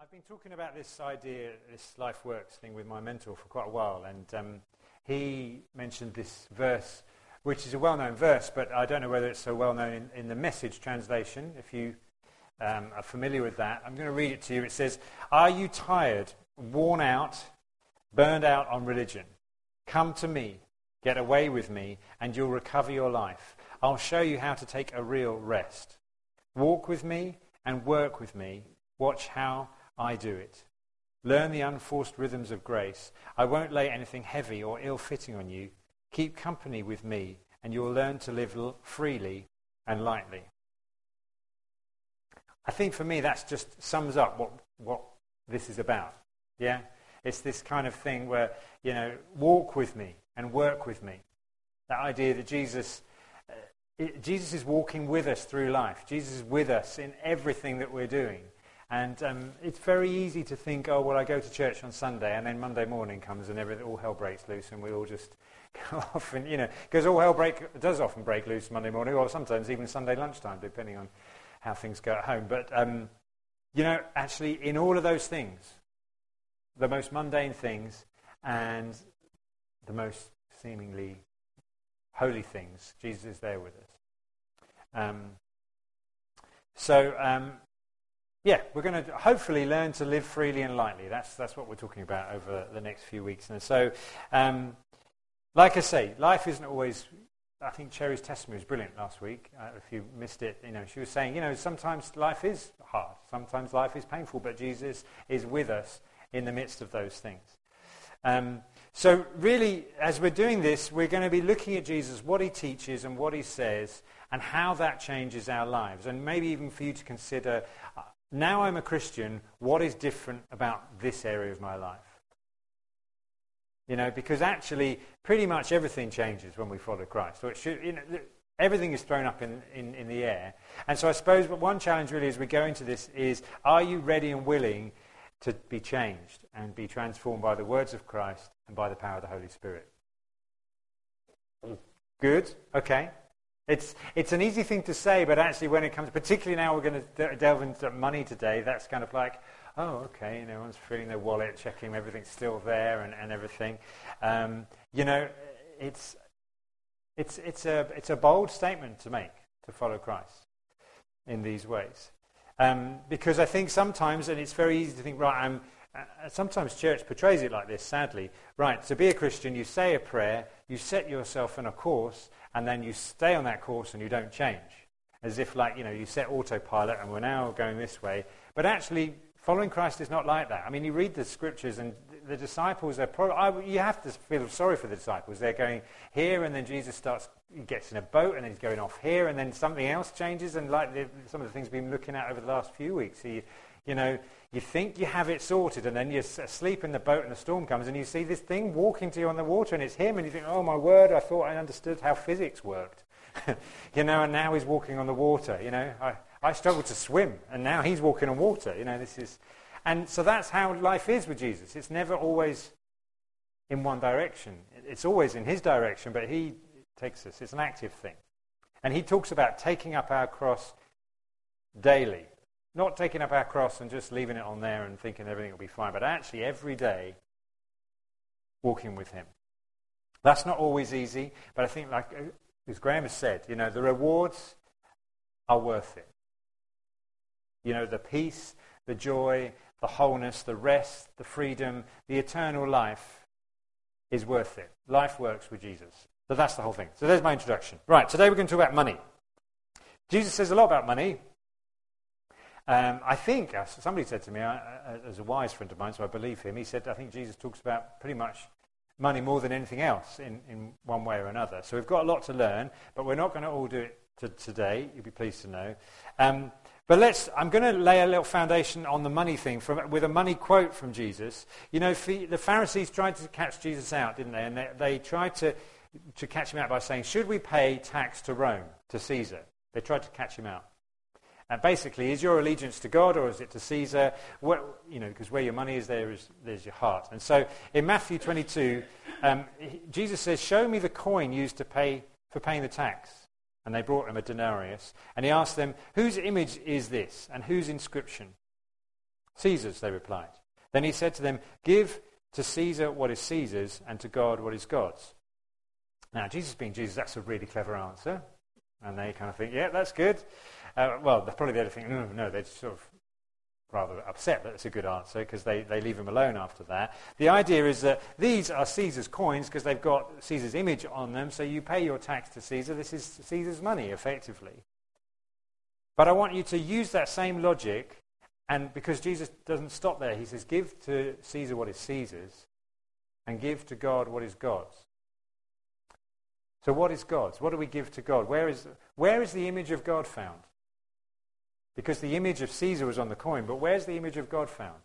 I've been talking about this idea, this life works thing with my mentor for quite a while, and he mentioned this verse, which is a well-known verse, but I don't know whether it's so well-known in the Message translation. If you are familiar with that, I'm going to read it to you. It says, "Are you tired, worn out, burned out on religion? Come to me, get away with me, and you'll recover your life. I'll show you how to take a real rest. Walk with me and work with me. Watch how I do it. Learn the unforced rhythms of grace. I won't lay anything heavy or ill-fitting on you. Keep company with me, and you'll learn to live freely and lightly." I think for me that just sums up what this is about. Yeah? It's this kind of thing where, walk with me and work with me. That idea that Jesus is walking with us through life. Jesus is with us in everything that we're doing. And it's very easy to think, oh, well, I go to church on Sunday, and then Monday morning comes and all hell breaks loose, and we all just go off. And, because all hell does often break loose Monday morning, or sometimes even Sunday lunchtime, depending on how things go at home. But, actually, in all of those things, the most mundane things and the most seemingly holy things, Jesus is there with us. We're going to hopefully learn to live freely and lightly. That's what we're talking about over the next few weeks. And so, like I say, life isn't always... I think Cherry's testimony was brilliant last week. If you missed it, she was saying, sometimes life is hard. Sometimes life is painful, but Jesus is with us in the midst of those things. So really, as we're doing this, we're going to be looking at Jesus, what he teaches and what he says, and how that changes our lives. And maybe even for you to consider, now I'm a Christian, what is different about this area of my life? Because actually, pretty much everything changes when we follow Christ. So it should, everything is thrown up in the air. And so I suppose one challenge really as we go into this is, are you ready and willing to be changed and be transformed by the words of Christ and by the power of the Holy Spirit? Good, okay. It's an easy thing to say, but actually when it comes, particularly now we're going to delve into money today, that's kind of like, oh, okay, everyone's feeling their wallet, checking everything's still there and everything. It's a bold statement to make, to follow Christ in these ways. Because I think sometimes, and it's very easy to think, right, sometimes church portrays it like this, sadly. Right, to be a Christian, you say a prayer, you set yourself on a course, and then you stay on that course and you don't change. As if you set autopilot and we're now going this way. But actually, following Christ is not like that. I mean, you read the scriptures and the disciples, you have to feel sorry for the disciples. They're going here and then Jesus gets in a boat and then he's going off here and then something else changes. And some of the things we've been looking at over the last few weeks, you think you have it sorted and then you're asleep in the boat and the storm comes and you see this thing walking to you on the water and it's him and you think, oh my word, I thought I understood how physics worked. And now he's walking on the water. I struggled to swim and now he's walking on water. And so that's how life is with Jesus. It's never always in one direction. It's always in his direction, but he takes us. It's an active thing. And he talks about taking up our cross daily. Not taking up our cross and just leaving it on there and thinking everything will be fine, but actually every day walking with him. That's not always easy, but I think, like as Graham has said, the rewards are worth it. The peace, the joy, the wholeness, the rest, the freedom, the eternal life is worth it. Life works with Jesus. So that's the whole thing. So there's my introduction. Right, today we're going to talk about money. Jesus says a lot about money. I think, somebody said to me, as a wise friend of mine, so I believe him, he said, I think Jesus talks about pretty much money more than anything else in one way or another. So we've got a lot to learn, but we're not going to all do it today, you'll be pleased to know. But I'm going to lay a little foundation on the money thing with a money quote from Jesus. The Pharisees tried to catch Jesus out, didn't they? And they tried to catch him out by saying, should we pay tax to Rome, to Caesar? They tried to catch him out. And basically, is your allegiance to God or is it to Caesar? Because where your money is, there's your heart. And so in Matthew 22, Jesus says, show me the coin used for paying the tax. And they brought him a denarius. And he asked them, whose image is this and whose inscription? Caesar's, they replied. Then he said to them, give to Caesar what is Caesar's, and to God what is God's. Now, Jesus being Jesus, that's a really clever answer. And they kind of think, yeah, that's good. Well, they're probably the other thing, no, they're sort of rather upset that it's a good answer because they leave him alone after that. The idea is that these are Caesar's coins because they've got Caesar's image on them, so you pay your tax to Caesar. This is Caesar's money, effectively. But I want you to use that same logic, and because Jesus doesn't stop there, he says, give to Caesar what is Caesar's, and give to God what is God's. So what is God's? What do we give to God? Where is the image of God found? Because the image of Caesar was on the coin, but where's the image of God found?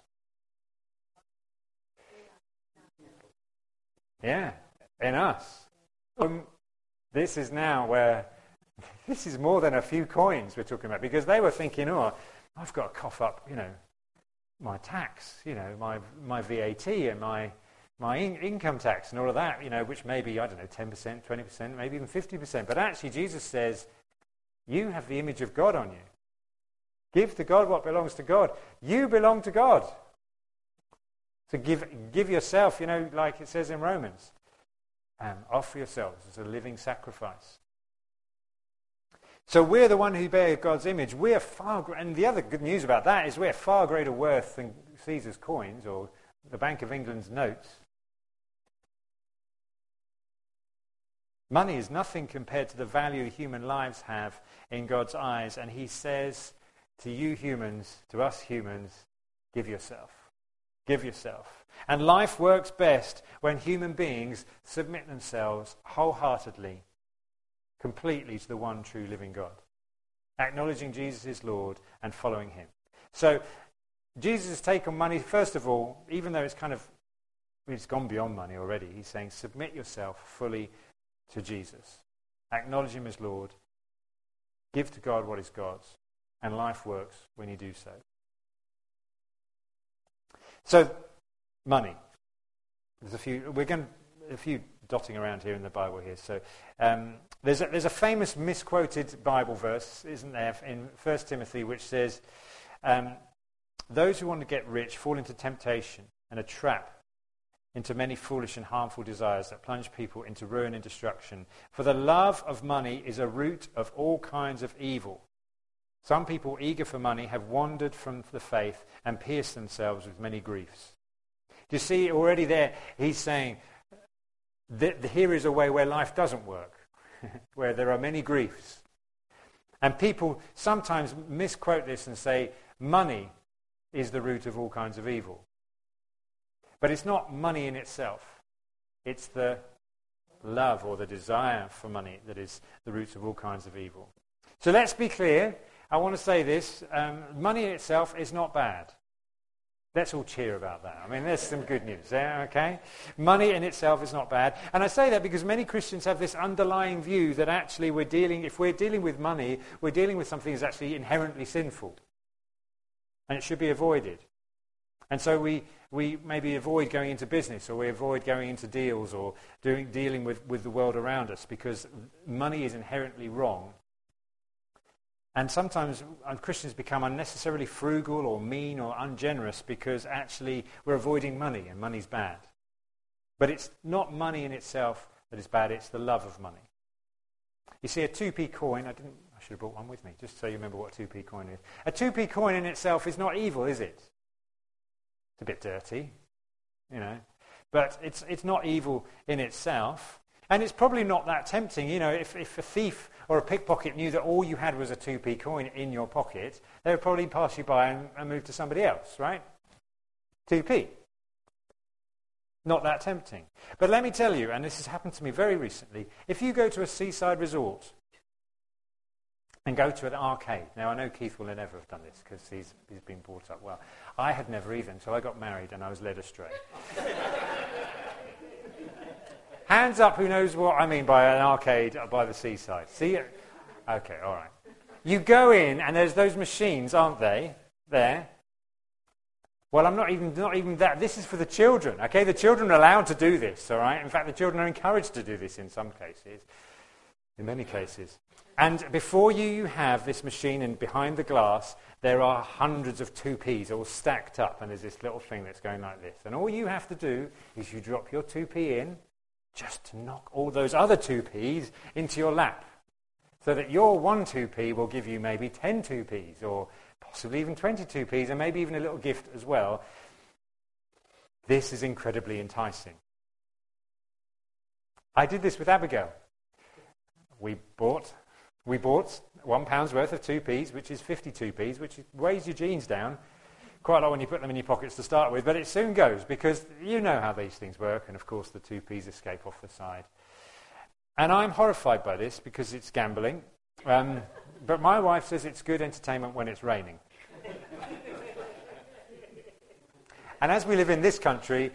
Yeah, in us. This is now where, this is more than a few coins we're talking about, because they were thinking, I've got to cough up, my tax, my VAT and my income tax and all of that, which may be, 10%, 20%, maybe even 50%. But actually Jesus says, you have the image of God on you. Give to God what belongs to God. You belong to God. So give yourself, like it says in Romans, offer yourselves as a living sacrifice. So we're the one who bear God's image. We're and the other good news about that is we're far greater worth than Caesar's coins or the Bank of England's notes. Money is nothing compared to the value human lives have in God's eyes, and he says to you humans, to us humans, give yourself. Give yourself. And life works best when human beings submit themselves wholeheartedly, completely to the one true living God, acknowledging Jesus is Lord and following him. So Jesus' take on money, first of all, even though it's gone beyond money already, he's saying submit yourself fully to Jesus. Acknowledge him as Lord. Give to God what is God's. And life works when you do so. So, money. There's a few dotting around here in the Bible here. So, there's a famous misquoted Bible verse, isn't there, in 1 Timothy, which says, those who want to get rich fall into temptation and a trap, into many foolish and harmful desires that plunge people into ruin and destruction. For the love of money is a root of all kinds of evil. Some people eager for money have wandered from the faith and pierced themselves with many griefs. Do you see already there, he's saying that here is a way where life doesn't work, where there are many griefs. And people sometimes misquote this and say, money is the root of all kinds of evil. But it's not money in itself. It's the love or the desire for money that is the root of all kinds of evil. So let's be clear. I want to say this. Money in itself is not bad. Let's all cheer about that. I mean, there's some good news there, okay? Money in itself is not bad. And I say that because many Christians have this underlying view that actually if we're dealing with money, we're dealing with something that's actually inherently sinful. And it should be avoided. And so we maybe avoid going into business, or we avoid going into deals, or dealing with the world around us, because money is inherently wrong. And sometimes Christians become unnecessarily frugal or mean or ungenerous because actually we're avoiding money, and money's bad. But it's not money in itself that is bad, it's the love of money. You see, a 2p coin, I should have brought one with me, just so you remember what a 2p coin is. A 2p coin in itself is not evil, is it? It's a bit dirty, but it's not evil in itself, and it's probably not that tempting. If a thief or a pickpocket knew that all you had was a 2p coin in your pocket, they would probably pass you by and move to somebody else, right? 2p. Not that tempting. But let me tell you, and this has happened to me very recently, if you go to a seaside resort and go to an arcade. Now, I know Keith will never have done this because he's been brought up well. I had never either until I got married and I was led astray. Hands up who knows what I mean by an arcade by the seaside. See? Okay, all right. You go in and there's those machines, aren't they, there? Well, not even that. This is for the children, okay? The children are allowed to do this, all right? In fact, the children are encouraged to do this in some cases. in many cases. And before you have this machine and behind the glass, there are hundreds of 2p's all stacked up, and there's this little thing that's going like this. And all you have to do is you drop your 2p in just to knock all those other 2p's into your lap, so that your 1 2p will give you maybe 10 2p's, or possibly even 20 2p's, and maybe even a little gift as well. This is incredibly enticing. I did this with Abigail. We bought £1 worth of 2p's, which is 52p's, which weighs your jeans down quite a lot when you put them in your pockets to start with, but it soon goes, because you know how these things work, and of course the 2p's escape off the side. And I'm horrified by this because it's gambling, but my wife says it's good entertainment when it's raining. And as we live in this country,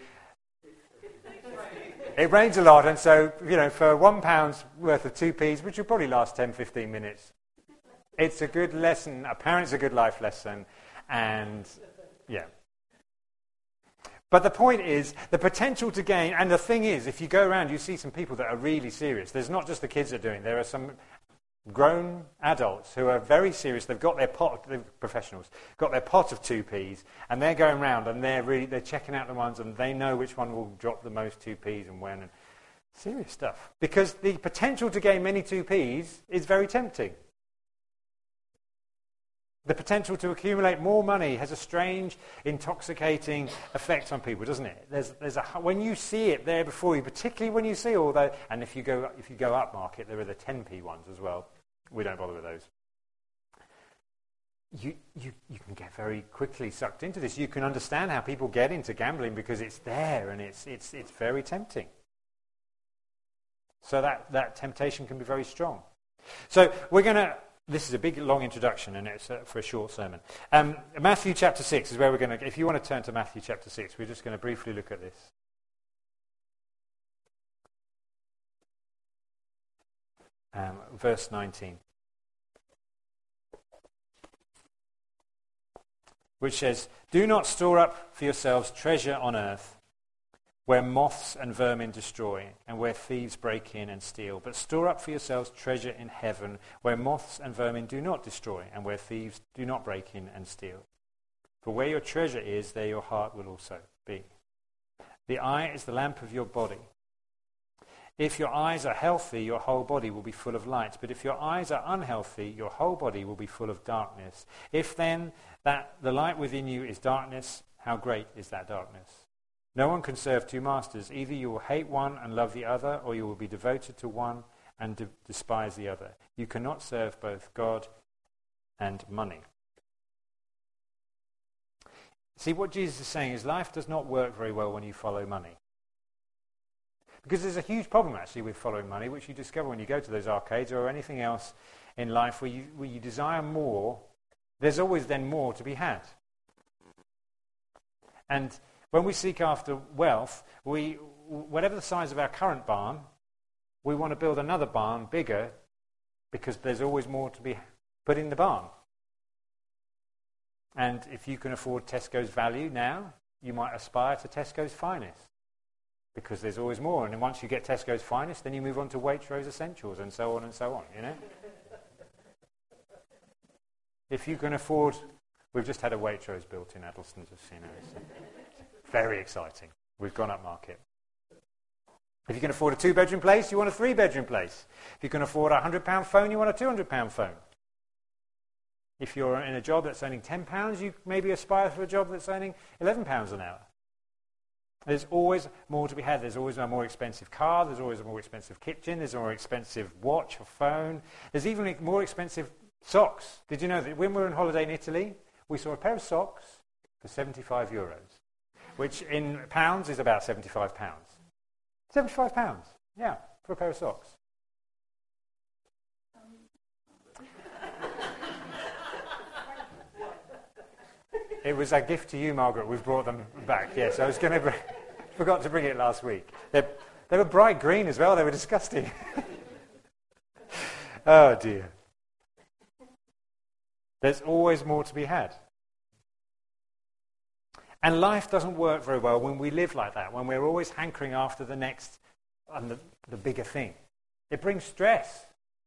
it rains a lot, and so, for £1 worth of 2p's, which will probably last 10, 15 minutes, it's a good lesson. Apparently it's a good life lesson, and, yeah. But the point is, the potential to gain, and the thing is, if you go around, you see some people that are really serious. There's not just the kids that are doing it. There are some grown adults who are very serious. They've got their pot, the professionals, got their pot of 2p's, and they're going around and they're checking out the ones, and they know which one will drop the most 2p's and when. And serious stuff. Because the potential to gain many 2p's is very tempting. The potential to accumulate more money has a strange, intoxicating effect on people, doesn't it? When you see it there before you, particularly when you see all that, and if you go up market, there are the 10p ones as well. We don't bother with those. You can get very quickly sucked into this. You can understand how people get into gambling because it's there and it's very tempting. So that temptation can be very strong. So we're going to. This is a big, long introduction, and it's for a short sermon. Matthew chapter 6 is where we're going to... If you want to turn to Matthew chapter 6, we're just going to briefly look at this. Verse 19. Which says, "Do not store up for yourselves treasure on earth, where moths and vermin destroy, and where thieves break in and steal. But store up for yourselves treasure in heaven, where moths and vermin do not destroy, and where thieves do not break in and steal. For where your treasure is, there your heart will also be. The eye is the lamp of your body. If your eyes are healthy, your whole body will be full of light. But if your eyes are unhealthy, your whole body will be full of darkness. If then that the light within you is darkness, how great is that darkness? No one can serve two masters. Either you will hate one and love the other, or you will be devoted to one and despise the other. You cannot serve both God and money." See, what Jesus is saying is life does not work very well when you follow money. Because there's a huge problem, actually, with following money, which you discover when you go to those arcades or anything else in life where you desire more. There's always then more to be had. And when we seek after wealth, whatever the size of our current barn, we want to build another barn bigger because there's always more to be put in the barn. And if you can afford Tesco's value now, you might aspire to Tesco's finest because there's always more. And then once you get Tesco's finest, then you move on to Waitrose Essentials and so on, you know. If you can afford... We've just had a Waitrose built in Addleston, just so you know. Very exciting. We've gone up market. If you can afford a 2-bedroom place, you want a 3-bedroom place. If you can afford a £100 phone, you want a £200 phone. If you're in a job that's earning £10, you maybe aspire for a job that's earning £11 an hour. There's always more to be had. There's always a more expensive car. There's always a more expensive kitchen. There's a more expensive watch or phone. There's even more expensive socks. Did you know that when we were on holiday in Italy, we saw a pair of socks for €75, which in pounds is about £75. £75, yeah, for a pair of socks. It was a gift to you, Margaret. We've brought them back. Yes, I was going to forgot to bring it last week. They were bright green as well. They were disgusting. Oh dear. There's always more to be had. And life doesn't work very well when we live like that, when we're always hankering after the next and the bigger thing. It brings stress.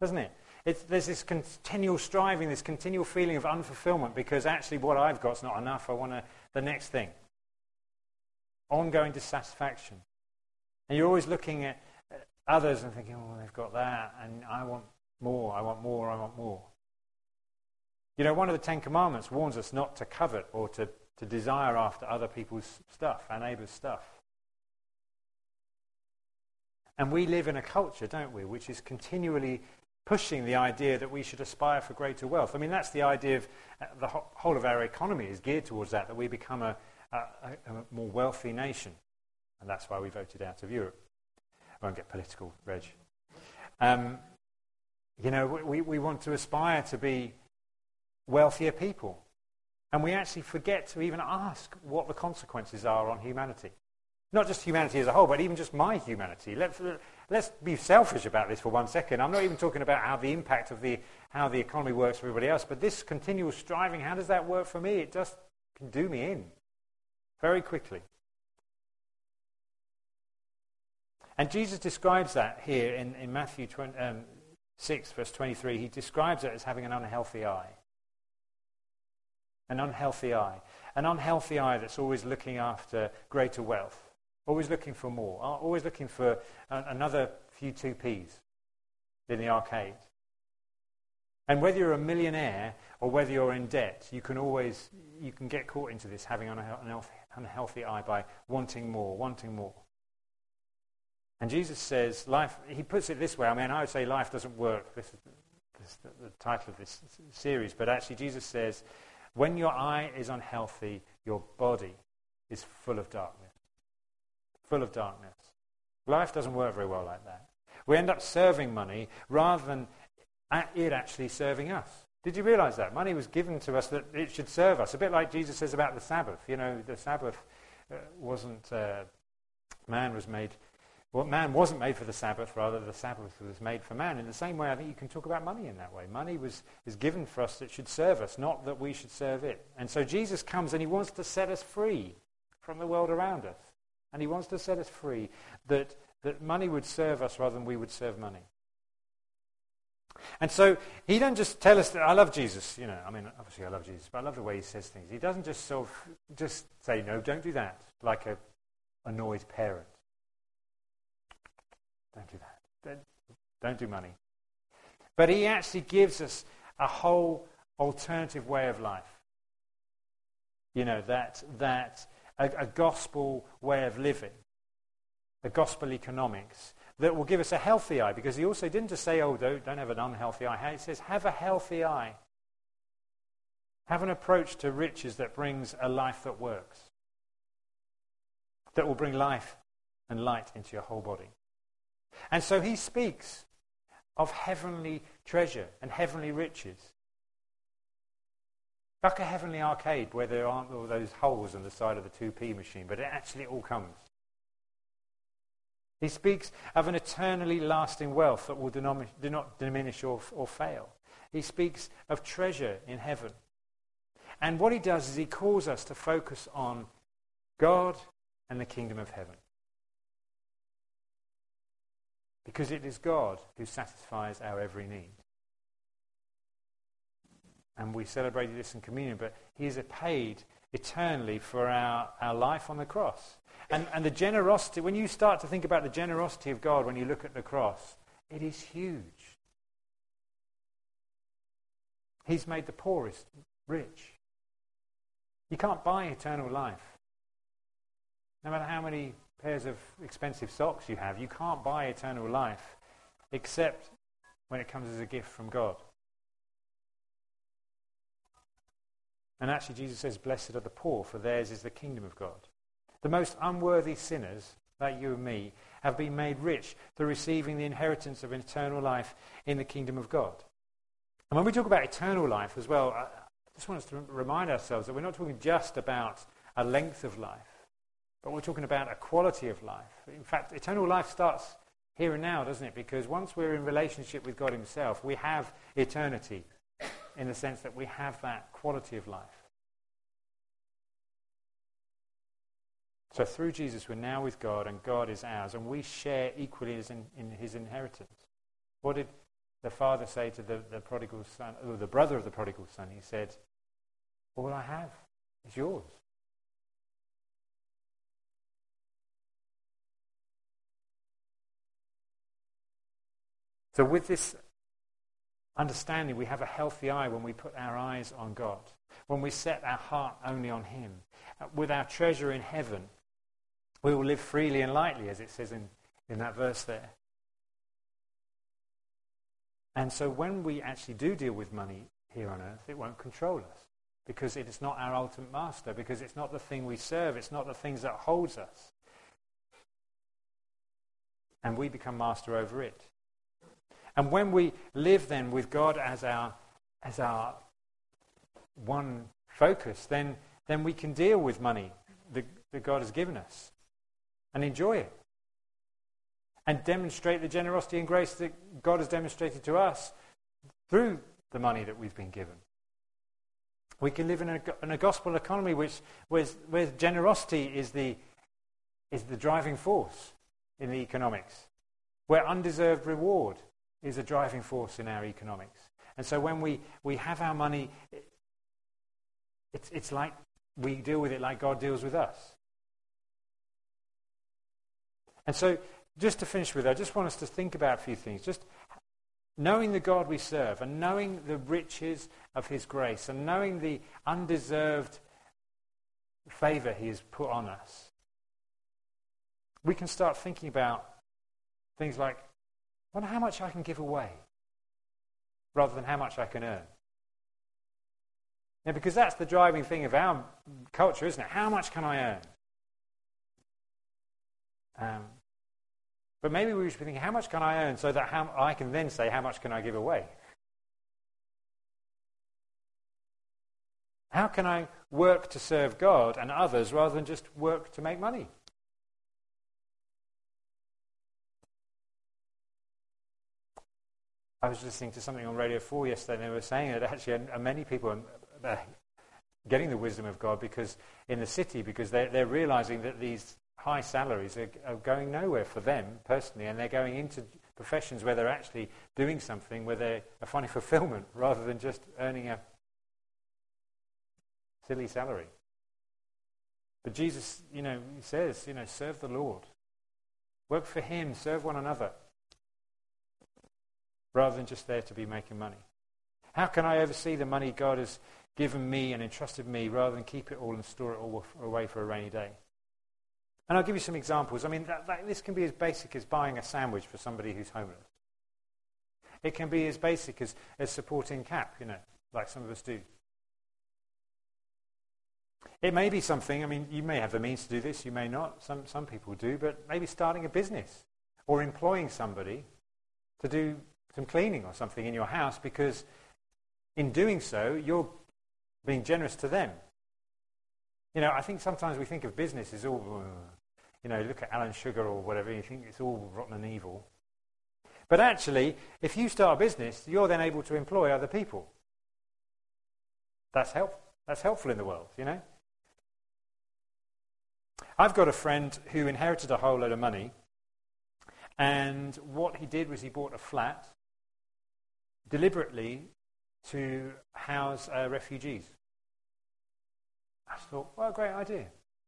doesn't it? There's this continual striving, this continual feeling of unfulfillment because actually what I've got's not enough. I want the next thing. Ongoing dissatisfaction. And you're always looking at others and thinking, oh, they've got that, and I want more, I want more, I want more. You know, one of the Ten Commandments warns us not to covet or to desire after other people's stuff, our neighbour's stuff. And we live in a culture, don't we, which is continually pushing the idea that we should aspire for greater wealth. I mean, that's the idea of the whole of our economy is geared towards that we become a more wealthy nation. And that's why we voted out of Europe. I won't get political, Reg. You know, we want to aspire to be wealthier people. And we actually forget to even ask what the consequences are on humanity. Not just humanity as a whole, but even just my humanity. Let's be selfish about this for 1 second. I'm not even talking about how the impact of how the economy works for everybody else, but this continual striving, how does that work for me? It just can do me in very quickly. And Jesus describes that here in Matthew 6, verse 23. He describes it as having an unhealthy eye. An unhealthy eye. An unhealthy eye that's always looking after greater wealth. Always looking for more. Always looking for another few 2p's in the arcade. And whether you're a millionaire or whether you're in debt, you can get caught into this, having an unhealthy eye by wanting more, wanting more. And Jesus says, life, he puts it this way, I mean, I would say life doesn't work. This is the title of this series. But actually Jesus says, when your eye is unhealthy, your body is full of darkness. Full of darkness. Life doesn't work very well like that. We end up serving money rather than it actually serving us. Did you realize that? Money was given to us that it should serve us. A bit like Jesus says about the Sabbath. You know, the Sabbath man wasn't made for the Sabbath, rather the Sabbath was made for man. In the same way, I think you can talk about money in that way. Money is given for us that should serve us, not that we should serve it. And so Jesus comes and he wants to set us free from the world around us. And he wants to set us free that money would serve us rather than we would serve money. And so he doesn't just tell us that I love Jesus, you know, I mean, obviously I love Jesus, but I love the way he says things. He doesn't just just say, no, don't do that, like a annoyed parent. Don't do that. Don't do money. But he actually gives us a whole alternative way of life. You know, a gospel way of living, a gospel economics that will give us a healthy eye, because he also didn't just say, oh, don't have an unhealthy eye. He says, have a healthy eye. Have an approach to riches that brings a life that works, that will bring life and light into your whole body. And so he speaks of heavenly treasure and heavenly riches. Like a heavenly arcade where there aren't all those holes on the side of the 2p machine, but it actually all comes. He speaks of an eternally lasting wealth that will do not diminish or fail. He speaks of treasure in heaven. And what he does is he calls us to focus on God and the kingdom of heaven. Because it is God who satisfies our every need. And we celebrated this in communion, but he has paid eternally for our life on the cross. And the generosity, when you start to think about the generosity of God when you look at the cross, it is huge. He's made the poorest rich. You can't buy eternal life. No matter how many pairs of expensive socks you have, you can't buy eternal life except when it comes as a gift from God. And actually Jesus says, blessed are the poor, for theirs is the kingdom of God. The most unworthy sinners, like you and me, have been made rich through receiving the inheritance of eternal life in the kingdom of God. And when we talk about eternal life as well, I just want us to remind ourselves that we're not talking just about a length of life, but we're talking about a quality of life. In fact, eternal life starts here and now, doesn't it? Because once we're in relationship with God himself, we have eternity in the sense that we have that quality of life. So through Jesus, we're now with God, and God is ours, and we share equally in his inheritance. What did the father say to the prodigal son, or the brother of the prodigal son? He said, all I have is yours. So with this understanding, we have a healthy eye when we put our eyes on God, when we set our heart only on him. With our treasure in heaven, we will live freely and lightly, as it says in that verse there. And so when we actually do deal with money here on earth, it won't control us, because it is not our ultimate master, because it's not the thing we serve, it's not the things that holds us. And we become master over it. And when we live then with God as our one focus, then we can deal with money that God has given us and enjoy it. And demonstrate the generosity and grace that God has demonstrated to us through the money that we've been given. We can live in a gospel economy where generosity is the driving force in the economics, where undeserved reward is a driving force in our economics. And so when we have our money, it's like we deal with it like God deals with us. And so, just to finish with, I just want us to think about a few things. Just knowing the God we serve, and knowing the riches of his grace, and knowing the undeserved favor he has put on us, we can start thinking about things like, I wonder how much I can give away rather than how much I can earn. Now, because that's the driving thing of our culture, isn't it? How much can I earn? But maybe we should be thinking, how much can I earn so that I can then say, how much can I give away? How can I work to serve God and others rather than just work to make money? I was listening to something on Radio 4 yesterday, and they were saying that actually many people are getting the wisdom of God because in the city, because they're realizing that these high salaries are going nowhere for them personally, and they're going into professions where they're actually doing something where they are finding fulfillment rather than just earning a silly salary. But Jesus, he says, serve the Lord. Work for him, serve one another, rather than just there to be making money. How can I oversee the money God has given me and entrusted me rather than keep it all and store it all away for a rainy day? And I'll give you some examples. I mean, this can be as basic as buying a sandwich for somebody who's homeless. It can be as basic as supporting CAP, like some of us do. It may be something, you may have the means to do this, you may not, some people do, but maybe starting a business or employing somebody to do some cleaning or something in your house, because in doing so, you're being generous to them. I think sometimes we think of business as all, look at Alan Sugar or whatever, you think it's all rotten and evil. But actually, if you start a business, you're then able to employ other people. That's helpful in the world, I've got a friend who inherited a whole load of money, and what he did was he bought a flat deliberately to house refugees. I thought, what a great idea.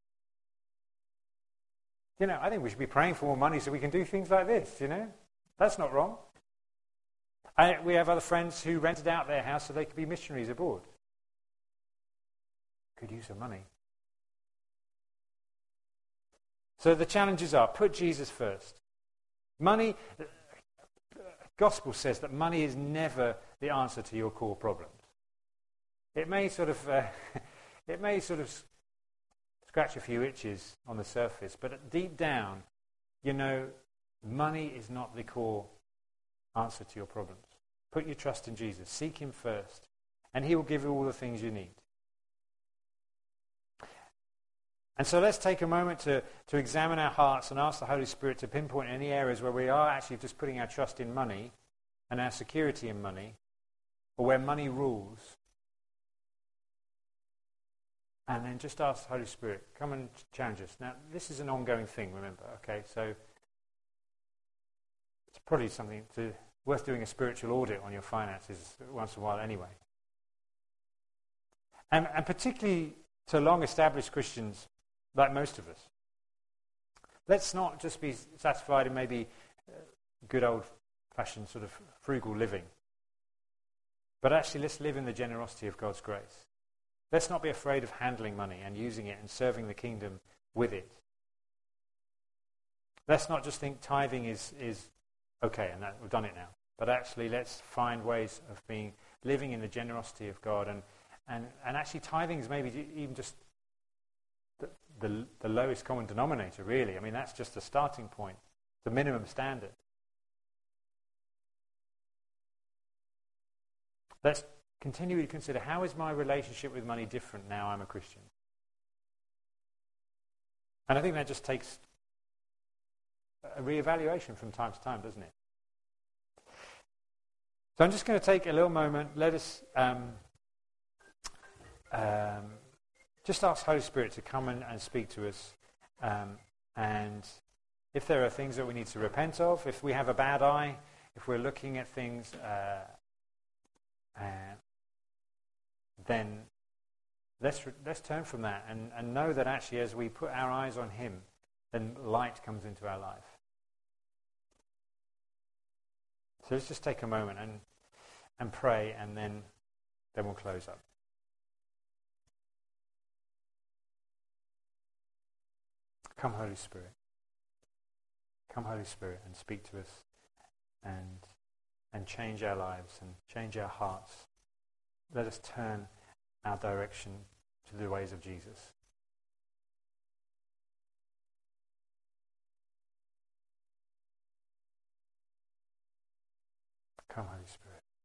I think we should be praying for more money so we can do things like this, That's not wrong. We have other friends who rented out their house so they could be missionaries abroad. Could use some money. So the challenges are, put Jesus first. Money, gospel says that money is never the answer to your core problems. It may sort of scratch a few itches on the surface, but deep down, money is not the core answer to your problems. Put your trust in Jesus. Seek him first, and he will give you all the things you need. And so let's take a moment to examine our hearts and ask the Holy Spirit to pinpoint any areas where we are actually just putting our trust in money and our security in money, or where money rules. And then just ask the Holy Spirit, come and challenge us. Now, this is an ongoing thing, remember, okay? So it's probably something to worth doing a spiritual audit on your finances once in a while anyway. And particularly to long-established Christians, like most of us, let's not just be satisfied in maybe good old-fashioned sort of frugal living, but actually let's live in the generosity of God's grace. Let's not be afraid of handling money and using it and serving the kingdom with it. Let's not just think tithing is okay and that we've done it now, but actually let's find ways of living in the generosity of God, and actually tithing is maybe even just the lowest common denominator, really. I mean, that's just a starting point, the minimum standard. Let's continually consider, how is my relationship with money different now I'm a Christian? And I think that just takes a reevaluation from time to time, doesn't it? So I'm just going to take a little moment. Let us just ask Holy Spirit to come and speak to us. And if there are things that we need to repent of, if we have a bad eye, if we're looking at things, then let's turn from that and know that actually as we put our eyes on Him, then light comes into our life. So let's just take a moment and pray, and then we'll close up. Come, Holy Spirit. Come, Holy Spirit, and speak to us and change our lives and change our hearts. Let us turn our direction to the ways of Jesus. Come, Holy Spirit.